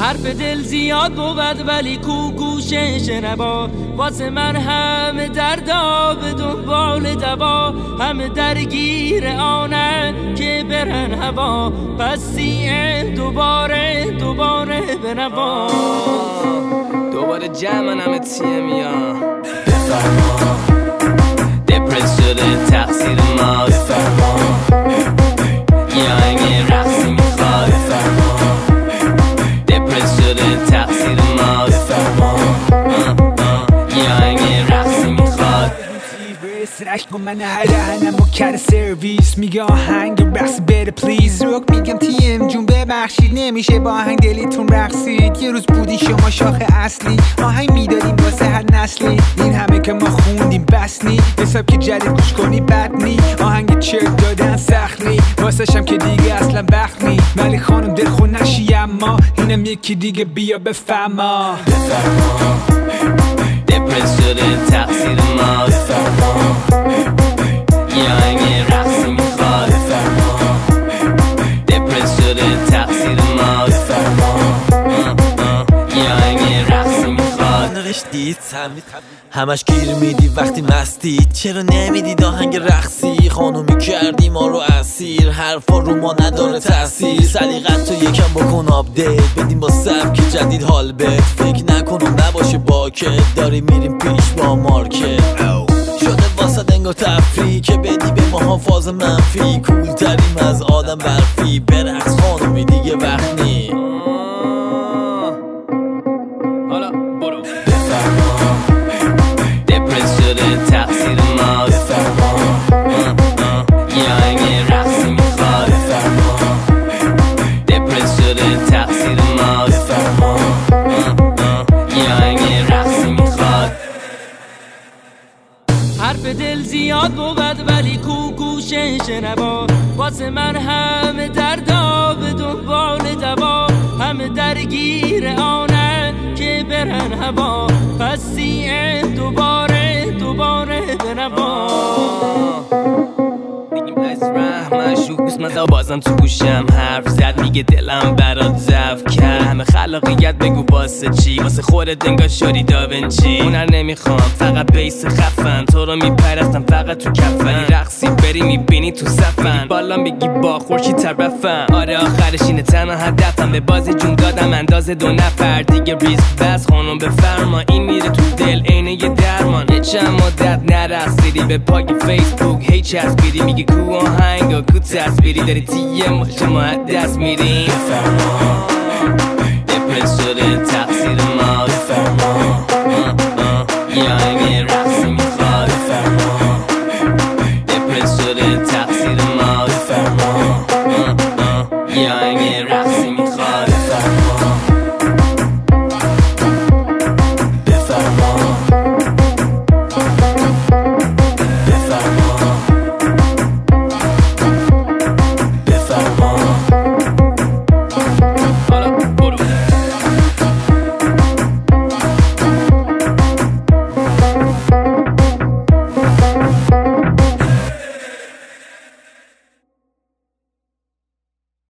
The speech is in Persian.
حرف دل زیاد بود ولی کو گوشه شنوا، واسه من همه دردا به دنبال دوا، همه درگیر آنه که برن هوا، پس سیه دوباره بنوا، دوباره جمعن همه تیه میان. بفرما دپرس شده تقصیر ما، بفرما یا این رقصی میخواد، بفرما دپرس شده تقصیر ما، بفرما یا این رقصی میخواد. سرش کن من هرهنم و کر سرویس میگه آهنگ رقص بره پلیز، روک میگم تیم جون ببخشید نمیشه با آهنگ دلیتون رقصید، یه روز بودی شما شاخ اصلی، آهنگ میدادیم واسه هر نسلی، این همه که ما خوندیم بس نی، حساب که جدید گوش کنی بد نی، آهنگ چرک دادن سخلی واسه شم که دیگه اصلا بخت نی، ولی خانم دلخون نشی اما اینم یکی دیگه بیا بفهما. بفرما دپرس شده تقصیر ما، بفرما یا این رقصی میخواد، بفرما دپرس شده تقصیر ما، بفرما یا این رقصی میخواد. نوشتید همش گیر میدی وقتی مستید، چرا نمیدید آهنگ رقصی، خانومی کردی ما رو اسیر، حرفا رو ما نداره تاثیر، سلیقت تو یکم بکن آپدیت بدیم با سبک جدید حال بد، فکر نکنم نباشه باکت، داریم میریم پیش با مارکت، شده واسه انگار تفریح که بدی به ماها فاز منفی، کول تریم از آدم برفی، برقص خانومی دیگه وقت نی. حالا برو. بفرما دپرس شده تقصیر ما، بفرما یا این رقصی میخواد، بفرما دپرس شده تقصیر ما، بفرما یا این رقصی میخواد. حرف دل زیاد بود ولی کو گوشه شنوا، واسه من همه دردا به دنبال دوا، همه درگیر آنه که برن هوا، پس سیه دوباره بنوا. مشروب من بازم تو گوشم حرف زد، میگه دلم برات ضعف کرد، همه خلاقیت بگو واسه چی، واسه خودت انگار شدی داونچی، هنر نمیخوام فقط بیس خفن، تو رو میپرستم فقط تو کفن، رقصی بری میبینی تو صفن، بالا میگی با خورشی طرفم، آره آخرش اینه تنها هدفم، به بازی جون دادم اندازه 2 نفر دیگه، ریسک بس خانم بفرما، این میره تو دل عینه یه درمان، یه چند مدت نرقصیدی به پاک فیسبوک هی چسبیدی، میگی کو آهنگ و کو تصویری، داری تیه ماشه ما دست میریم. بفرما